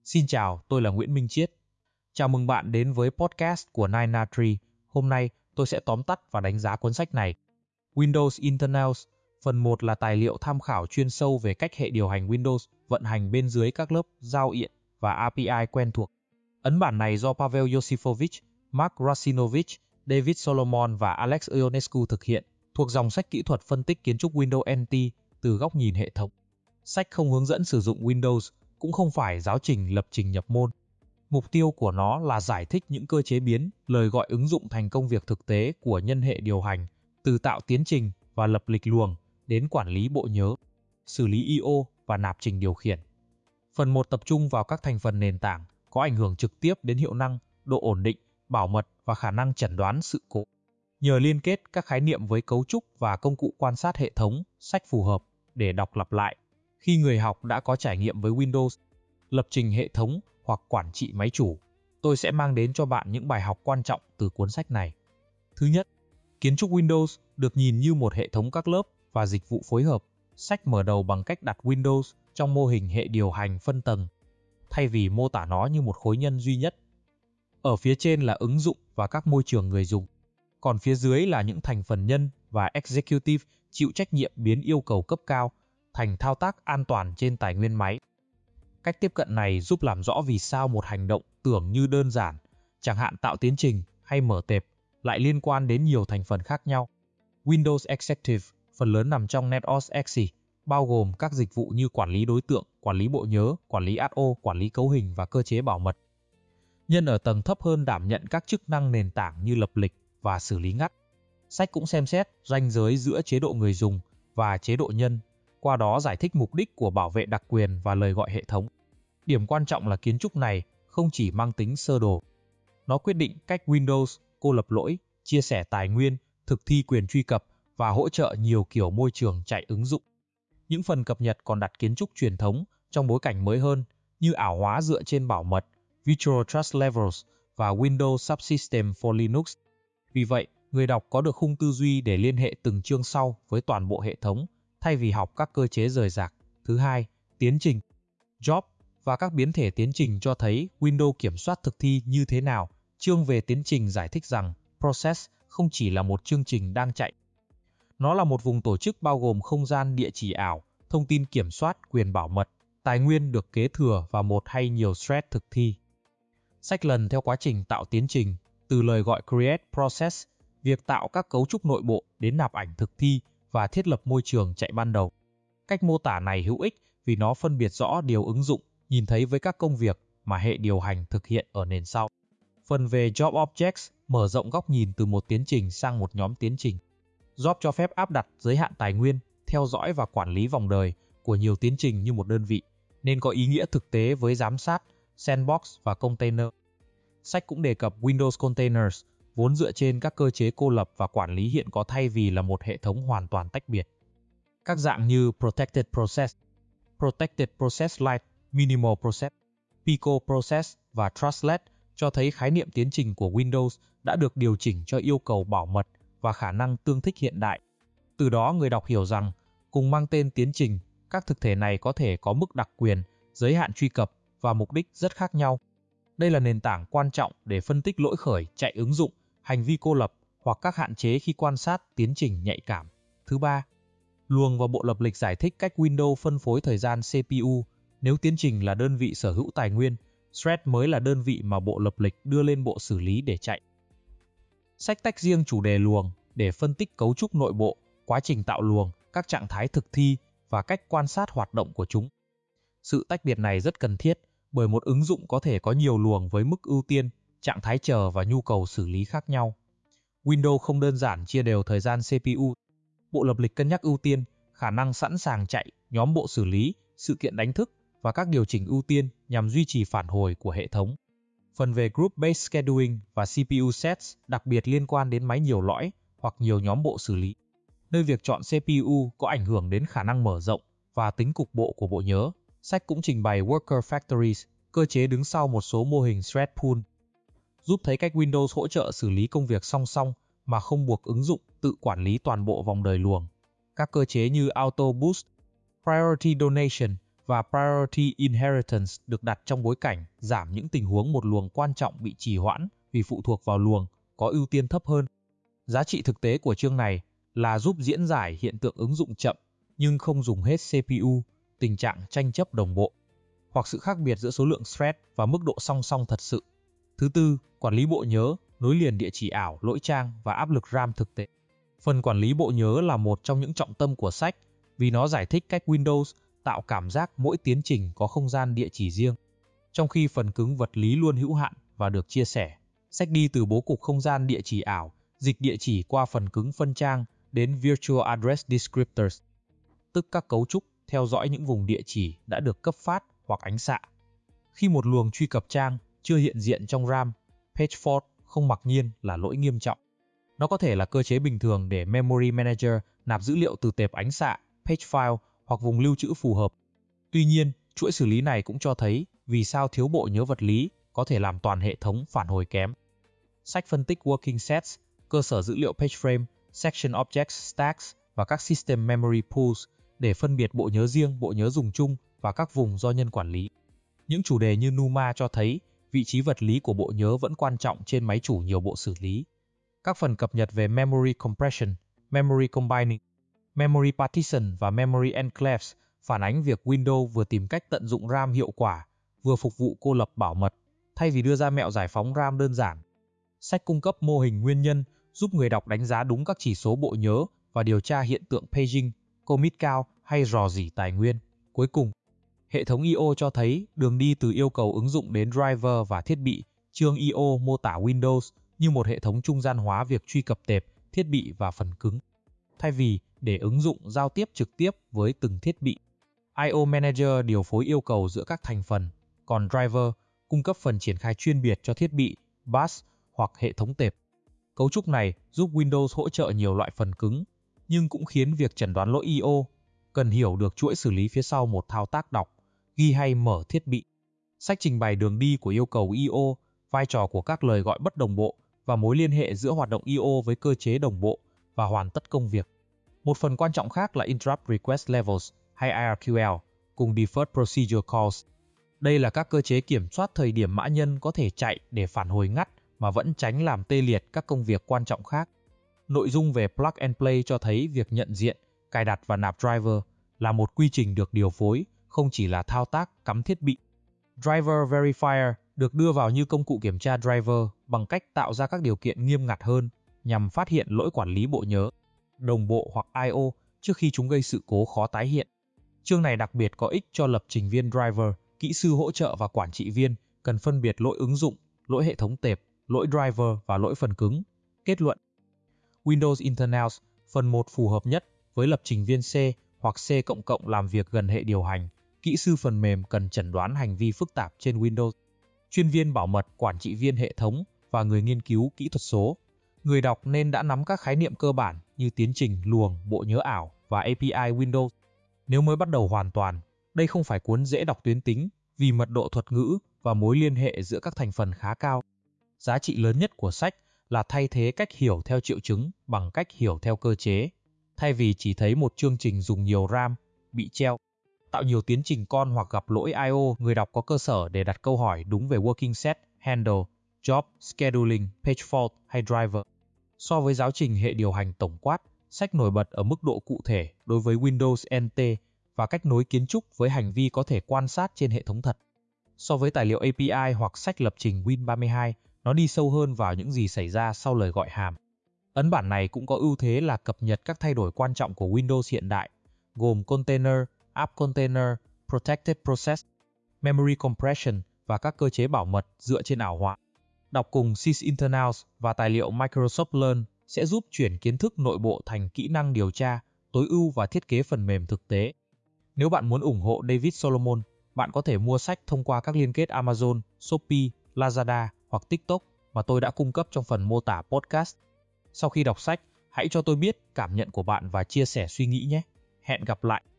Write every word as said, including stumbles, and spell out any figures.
Xin chào, tôi là Nguyễn Minh Chiết. Chào mừng bạn đến với podcast của nine na tree. Hôm nay, tôi sẽ tóm tắt và đánh giá cuốn sách này. Windows Internals, phần một là tài liệu tham khảo chuyên sâu về cách hệ điều hành Windows vận hành bên dưới các lớp giao diện và a pê i quen thuộc. Ấn bản này do Pavel Yosifovich, Mark Rasinovich, David Solomon và Alex Ionescu thực hiện, thuộc dòng sách kỹ thuật phân tích kiến trúc Windows en tê từ góc nhìn hệ thống. Sách không hướng dẫn sử dụng Windows, cũng không phải giáo trình lập trình nhập môn. Mục tiêu của nó là giải thích những cơ chế biến, lời gọi ứng dụng thành công việc thực tế của nhân hệ điều hành, từ tạo tiến trình và lập lịch luồng đến quản lý bộ nhớ, xử lý i o và nạp trình điều khiển. Phần một tập trung vào các thành phần nền tảng có ảnh hưởng trực tiếp đến hiệu năng, độ ổn định, bảo mật và khả năng chẩn đoán sự cố. Nhờ liên kết các khái niệm với cấu trúc và công cụ quan sát hệ thống, sách phù hợp để đọc lặp lại khi người học đã có trải nghiệm với Windows, lập trình hệ thống hoặc quản trị máy chủ. Tôi sẽ mang đến cho bạn những bài học quan trọng từ cuốn sách này. Thứ nhất, kiến trúc Windows được nhìn như một hệ thống các lớp và dịch vụ phối hợp. Sách mở đầu bằng cách đặt Windows trong mô hình hệ điều hành phân tầng, thay vì mô tả nó như một khối nhân duy nhất. Ở phía trên là ứng dụng và các môi trường người dùng, còn phía dưới là những thành phần nhân và executive chịu trách nhiệm biến yêu cầu cấp cao thành thao tác an toàn trên tài nguyên máy. Cách tiếp cận này giúp làm rõ vì sao một hành động tưởng như đơn giản, chẳng hạn tạo tiến trình hay mở tệp, lại liên quan đến nhiều thành phần khác nhau. Windows Executive phần lớn nằm trong NetOS e xê e, bao gồm các dịch vụ như quản lý đối tượng, quản lý bộ nhớ, quản lý i o, quản lý cấu hình và cơ chế bảo mật. Nhân ở tầng thấp hơn đảm nhận các chức năng nền tảng như lập lịch và xử lý ngắt. Sách cũng xem xét ranh giới giữa chế độ người dùng và chế độ nhân, qua đó giải thích mục đích của bảo vệ đặc quyền và lời gọi hệ thống. Điểm quan trọng là kiến trúc này không chỉ mang tính sơ đồ. Nó quyết định cách Windows cô lập lỗi, chia sẻ tài nguyên, thực thi quyền truy cập và hỗ trợ nhiều kiểu môi trường chạy ứng dụng. Những phần cập nhật còn đặt kiến trúc truyền thống trong bối cảnh mới hơn, như ảo hóa dựa trên bảo mật, Virtual Trust Levels và Windows Subsystem for Linux. Vì vậy, người đọc có được khung tư duy để liên hệ từng chương sau với toàn bộ hệ thống, thay vì học các cơ chế rời rạc. Thứ hai, tiến trình. Job và các biến thể tiến trình cho thấy Windows kiểm soát thực thi như thế nào. Chương về tiến trình giải thích rằng process không chỉ là một chương trình đang chạy. Nó là một vùng tổ chức bao gồm không gian địa chỉ ảo, thông tin kiểm soát, quyền bảo mật, tài nguyên được kế thừa và một hay nhiều thread thực thi. Sách lần theo quá trình tạo tiến trình, từ lời gọi create process, việc tạo các cấu trúc nội bộ đến nạp ảnh thực thi và thiết lập môi trường chạy ban đầu. Cách mô tả này hữu ích vì nó phân biệt rõ điều ứng dụng nhìn thấy với các công việc mà hệ điều hành thực hiện ở nền sau. Phần về Job Objects mở rộng góc nhìn từ một tiến trình sang một nhóm tiến trình. Job cho phép áp đặt giới hạn tài nguyên, theo dõi và quản lý vòng đời của nhiều tiến trình như một đơn vị, nên có ý nghĩa thực tế với giám sát, sandbox và container. Sách cũng đề cập Windows Containers, vốn dựa trên các cơ chế cô lập và quản lý hiện có thay vì là một hệ thống hoàn toàn tách biệt. Các dạng như Protected Process, Protected Process Lite, Minimal Process, Pico Process và Trustless cho thấy khái niệm tiến trình của Windows đã được điều chỉnh cho yêu cầu bảo mật và khả năng tương thích hiện đại. Từ đó người đọc hiểu rằng, cùng mang tên tiến trình, các thực thể này có thể có mức đặc quyền, giới hạn truy cập và mục đích rất khác nhau. Đây là nền tảng quan trọng để phân tích lỗi khởi chạy ứng dụng, hành vi cô lập hoặc các hạn chế khi quan sát tiến trình nhạy cảm. Thứ ba, luồng và bộ lập lịch giải thích cách Windows phân phối thời gian xê pê u. Nếu tiến trình là đơn vị sở hữu tài nguyên, thread mới là đơn vị mà bộ lập lịch đưa lên bộ xử lý để chạy. Sách tách riêng chủ đề luồng để phân tích cấu trúc nội bộ, quá trình tạo luồng, các trạng thái thực thi và cách quan sát hoạt động của chúng. Sự tách biệt này rất cần thiết bởi một ứng dụng có thể có nhiều luồng với mức ưu tiên, trạng thái chờ và nhu cầu xử lý khác nhau. Windows không đơn giản chia đều thời gian xê pê u. Bộ lập lịch cân nhắc ưu tiên, khả năng sẵn sàng chạy, nhóm bộ xử lý, sự kiện đánh thức và các điều chỉnh ưu tiên nhằm duy trì phản hồi của hệ thống. Phần về Group-Based Scheduling và xê pê u Sets đặc biệt liên quan đến máy nhiều lõi hoặc nhiều nhóm bộ xử lý, nơi việc chọn xê pê u có ảnh hưởng đến khả năng mở rộng và tính cục bộ của bộ nhớ. Sách cũng trình bày Worker Factories, cơ chế đứng sau một số mô hình thread pool, giúp thấy cách Windows hỗ trợ xử lý công việc song song mà không buộc ứng dụng tự quản lý toàn bộ vòng đời luồng. Các cơ chế như Auto Boost, Priority Donation và Priority Inheritance được đặt trong bối cảnh giảm những tình huống một luồng quan trọng bị trì hoãn vì phụ thuộc vào luồng có ưu tiên thấp hơn. Giá trị thực tế của chương này là giúp diễn giải hiện tượng ứng dụng chậm nhưng không dùng hết xê pê u, tình trạng tranh chấp đồng bộ, hoặc sự khác biệt giữa số lượng thread và mức độ song song thật sự. Thứ tư, quản lý bộ nhớ, nối liền địa chỉ ảo, lỗi trang và áp lực RAM thực tế. Phần quản lý bộ nhớ là một trong những trọng tâm của sách vì nó giải thích cách Windows tạo cảm giác mỗi tiến trình có không gian địa chỉ riêng. Trong khi phần cứng vật lý luôn hữu hạn và được chia sẻ, sách đi từ bố cục không gian địa chỉ ảo, dịch địa chỉ qua phần cứng phân trang đến Virtual Address Descriptors, tức các cấu trúc theo dõi những vùng địa chỉ đã được cấp phát hoặc ánh xạ. Khi một luồng truy cập trang chưa hiện diện trong RAM, page fault không mặc nhiên là lỗi nghiêm trọng. Nó có thể là cơ chế bình thường để Memory Manager nạp dữ liệu từ tệp ánh xạ, page file hoặc vùng lưu trữ phù hợp. Tuy nhiên, chuỗi xử lý này cũng cho thấy vì sao thiếu bộ nhớ vật lý có thể làm toàn hệ thống phản hồi kém. Sách phân tích Working Sets, cơ sở dữ liệu page frame, section objects stacks và các system memory pools để phân biệt bộ nhớ riêng, bộ nhớ dùng chung và các vùng do nhân quản lý. Những chủ đề như NUMA cho thấy vị trí vật lý của bộ nhớ vẫn quan trọng trên máy chủ nhiều bộ xử lý. Các phần cập nhật về Memory Compression, Memory Combining, Memory Partition và Memory Enclaves phản ánh việc Windows vừa tìm cách tận dụng RAM hiệu quả, vừa phục vụ cô lập bảo mật, thay vì đưa ra mẹo giải phóng RAM đơn giản. Sách cung cấp mô hình nguyên nhân giúp người đọc đánh giá đúng các chỉ số bộ nhớ và điều tra hiện tượng paging, commit cao hay rò rỉ tài nguyên. Cuối cùng, hệ thống i o cho thấy đường đi từ yêu cầu ứng dụng đến driver và thiết bị. Chương i o mô tả Windows như một hệ thống trung gian hóa việc truy cập tệp, thiết bị và phần cứng, thay vì để ứng dụng giao tiếp trực tiếp với từng thiết bị. i o Manager điều phối yêu cầu giữa các thành phần, còn driver cung cấp phần triển khai chuyên biệt cho thiết bị, bus hoặc hệ thống tệp. Cấu trúc này giúp Windows hỗ trợ nhiều loại phần cứng, nhưng cũng khiến việc chẩn đoán lỗi i o cần hiểu được chuỗi xử lý phía sau một thao tác đọc, ghi hay mở thiết bị. Sách trình bày đường đi của yêu cầu i o, vai trò của các lời gọi bất đồng bộ và mối liên hệ giữa hoạt động i o với cơ chế đồng bộ và hoàn tất công việc. Một phần quan trọng khác là Interrupt Request Levels hay i rờ quy lờ cùng Deferred Procedure Calls. Đây là các cơ chế kiểm soát thời điểm mã nhân có thể chạy để phản hồi ngắt mà vẫn tránh làm tê liệt các công việc quan trọng khác. Nội dung về Plug and Play cho thấy việc nhận diện, cài đặt và nạp driver là một quy trình được điều phối, không chỉ là thao tác cắm thiết bị. Driver Verifier được đưa vào như công cụ kiểm tra driver bằng cách tạo ra các điều kiện nghiêm ngặt hơn nhằm phát hiện lỗi quản lý bộ nhớ, đồng bộ hoặc i o trước khi chúng gây sự cố khó tái hiện. Chương này đặc biệt có ích cho lập trình viên driver, kỹ sư hỗ trợ và quản trị viên cần phân biệt lỗi ứng dụng, lỗi hệ thống tệp, lỗi driver và lỗi phần cứng. Kết luận: Windows Internals phần một phù hợp nhất với lập trình viên C hoặc C++ làm việc gần hệ điều hành, kỹ sư phần mềm cần chẩn đoán hành vi phức tạp trên Windows, chuyên viên bảo mật, quản trị viên hệ thống và người nghiên cứu kỹ thuật số. Người đọc nên đã nắm các khái niệm cơ bản như tiến trình, luồng, bộ nhớ ảo và a pê i Windows. Nếu mới bắt đầu hoàn toàn, đây không phải cuốn dễ đọc tuyến tính vì mật độ thuật ngữ và mối liên hệ giữa các thành phần khá cao. Giá trị lớn nhất của sách là thay thế cách hiểu theo triệu chứng bằng cách hiểu theo cơ chế. Thay vì chỉ thấy một chương trình dùng nhiều RAM, bị treo, tạo nhiều tiến trình con hoặc gặp lỗi i o, người đọc có cơ sở để đặt câu hỏi đúng về Working Set, Handle, Job, Scheduling, Page Fault hay Driver. So với giáo trình hệ điều hành tổng quát, sách nổi bật ở mức độ cụ thể đối với Windows en tê và cách nối kiến trúc với hành vi có thể quan sát trên hệ thống thật. So với tài liệu a pê i hoặc sách lập trình Win ba mươi hai, nó đi sâu hơn vào những gì xảy ra sau lời gọi hàm. Ấn bản này cũng có ưu thế là cập nhật các thay đổi quan trọng của Windows hiện đại, gồm Container, App Container, Protected Process, Memory Compression và các cơ chế bảo mật dựa trên ảo họa. Đọc cùng Sys Internals và tài liệu Microsoft Learn sẽ giúp chuyển kiến thức nội bộ thành kỹ năng điều tra, tối ưu và thiết kế phần mềm thực tế. Nếu bạn muốn ủng hộ David Solomon, bạn có thể mua sách thông qua các liên kết Amazon, Shopee, Lazada hoặc TikTok mà tôi đã cung cấp trong phần mô tả podcast. Sau khi đọc sách, hãy cho tôi biết cảm nhận của bạn và chia sẻ suy nghĩ nhé. Hẹn gặp lại!